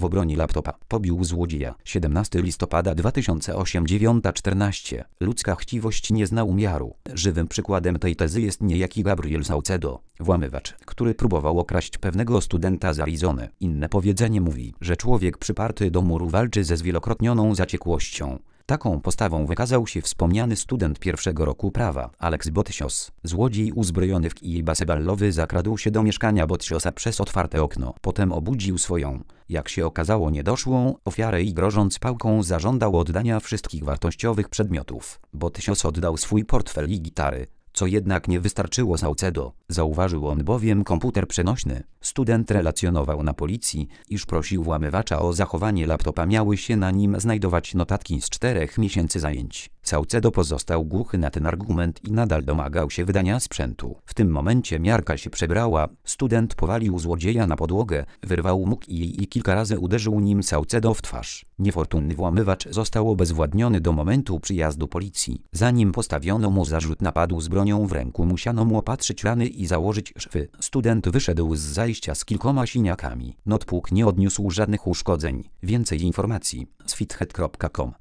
w obronie laptopa. Pobił złodzieja. 17 listopada 2008 9:14. Ludzka chciwość nie zna umiaru. Żywym przykładem tej tezy jest niejaki Gabriel Saucedo, włamywacz, który próbował okraść pewnego studenta z Arizony. Inne powiedzenie mówi, że człowiek przyparty do muru walczy ze zwielokrotnioną zaciekłością. Taką postawą wykazał się wspomniany student pierwszego roku prawa, Alex Bottios. Złodziej uzbrojony w kij baseballowy zakradł się do mieszkania Bottiosa przez otwarte okno. Potem obudził swoją, jak się okazało, niedoszłą ofiarę i grożąc pałką zażądał oddania wszystkich wartościowych przedmiotów. Bottios oddał swój portfel i gitary, co jednak nie wystarczyło Saucedo. Zauważył on bowiem komputer przenośny. Student relacjonował na policji, iż prosił włamywacza o zachowanie laptopa. Miały się na nim znajdować notatki z 4 miesięcy zajęć. Saucedo pozostał głuchy na ten argument i nadal domagał się wydania sprzętu. W tym momencie miarka się przebrała. Student powalił złodzieja na podłogę, wyrwał mu kij i kilka razy uderzył nim Saucedo w twarz. Niefortunny włamywacz został obezwładniony do momentu przyjazdu policji. Zanim postawiono mu zarzut napadu z bronią w ręku, musiano mu opatrzyć rany i założyć szwy. Student wyszedł z zajścia z kilkoma siniakami. Notebook nie odniósł żadnych uszkodzeń. Więcej informacji z fithead.com